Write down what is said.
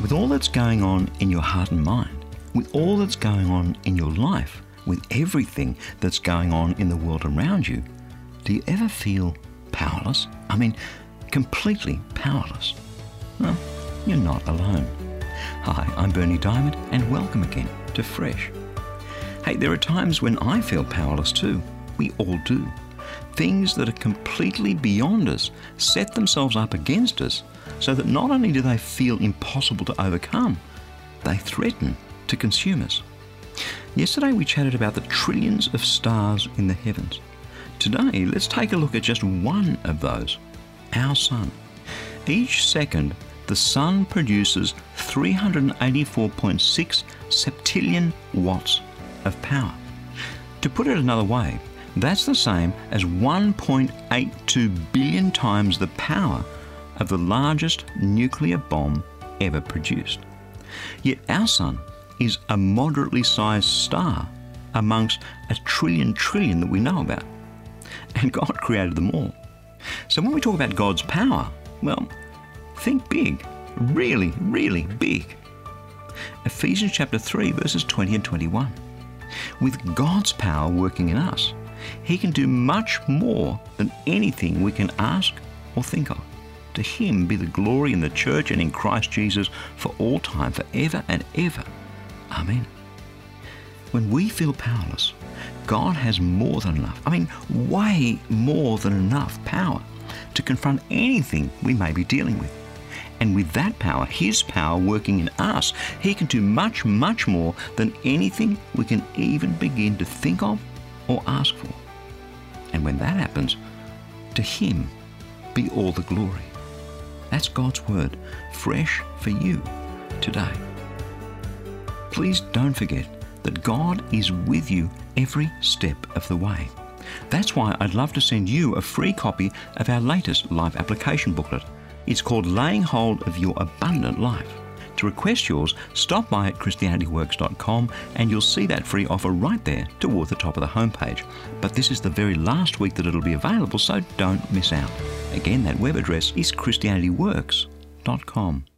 With all that's going on in your heart and mind, with all that's going on in your life, with everything that's going on in the world around you, do you ever feel powerless? I mean, completely powerless? Well, you're not alone. Hi, I'm Berni Dymet, and welcome again to Fresh. Hey, there are times when I feel powerless too. We all do. Things that are completely beyond us set themselves up against us so that not only do they feel impossible to overcome, they threaten to consume us. Yesterday we chatted about the trillions of stars in the heavens. Today, let's take a look at just one of those, our sun. Each second, the sun produces 384.6 septillion watts of power. To put it another way, that's the same as 1.82 billion times the power of the largest nuclear bomb ever produced. Yet our sun is a moderately sized star amongst a trillion that we know about. And God created them all. So when we talk about God's power, well, think big, really, really big. Ephesians chapter 3 verses 20 and 21. With God's power working in us, He can do much more than anything we can ask or think of. To Him be the glory in the church and in Christ Jesus for all time, forever and ever. Amen. When we feel powerless, God has more than enough, way more than enough power to confront anything we may be dealing with. And with that power, His power working in us, He can do much, much more than anything we can even begin to think of or ask for. And when that happens, to Him be all the glory. That's God's word, fresh for you today. Please don't forget that God is with you every step of the way. That's why I'd love to send you a free copy of our latest life application booklet. It's called Laying Hold of Your Abundant Life. To request yours, stop by at ChristianityWorks.com and you'll see that free offer right there toward the top of the homepage. But this is the very last week that it'll be available, so don't miss out. Again, that web address is ChristianityWorks.com.